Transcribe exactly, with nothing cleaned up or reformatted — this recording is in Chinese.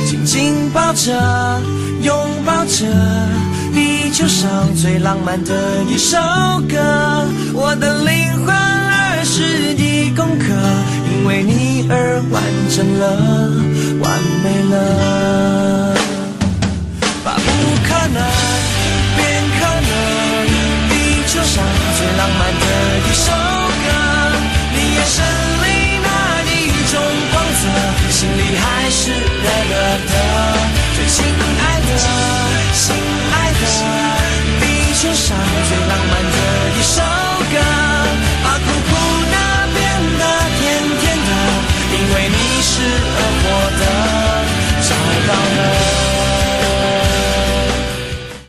紧紧抱着，拥抱着地球上最浪漫的一首歌。我的灵魂二十亿公克，因为你而完整了，完美了。把不可能变可能，地球上最浪漫的一首